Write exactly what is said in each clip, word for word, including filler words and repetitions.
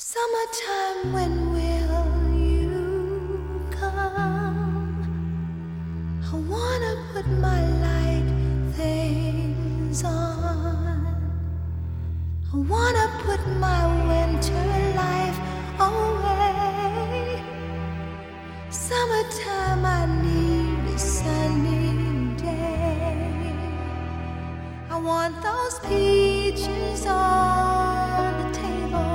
Summertime, when will you come? I wanna put my light things on. I wanna put my winter life away. Summertime, I need a sunny day. I want those peaches on the table.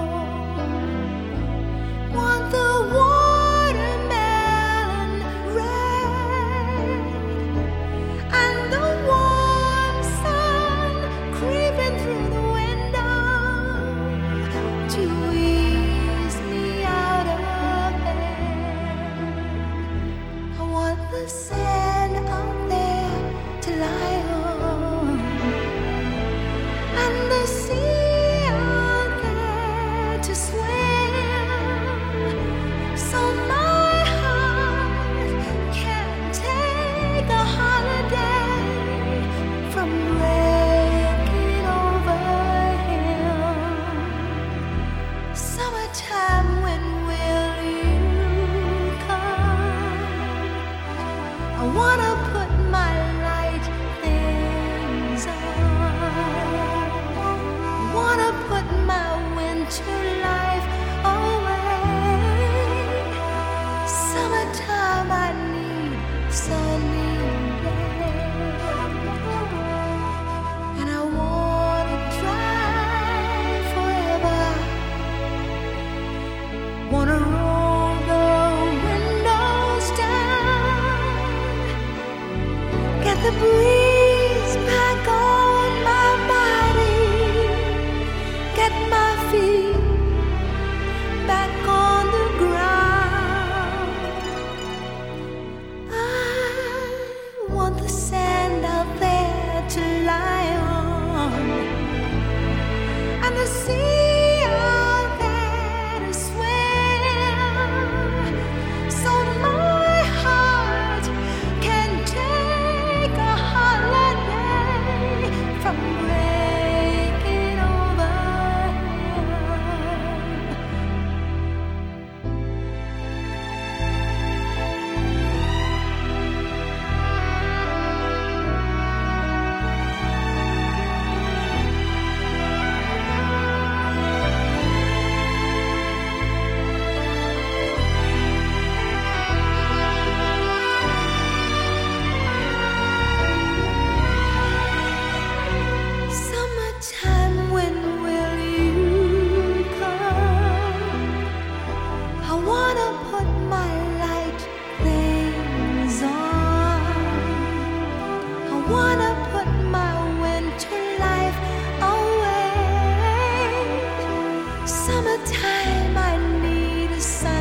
Want the watermelon red and the warm sun creeping through the window to ease me out of bed. I want the sand out there to lie on and the sea out there to swim, so my heart can take a holiday from breaking over him. Summertime, when will you come? I wanna put my light things on. I wanna put my winter life away. Summertime, I need sunny days, and I wanna drive forever. Wanna roll the windows down, get the breeze back on my body, get my feet back on the ground. I want the sand out there to lie on and the sea out there to swim, so my heart can take a holiday from breaking over him. Summertime, when will you come? I wanna put my light things on. I wanna put my winter life away. Summertime, I need a sun.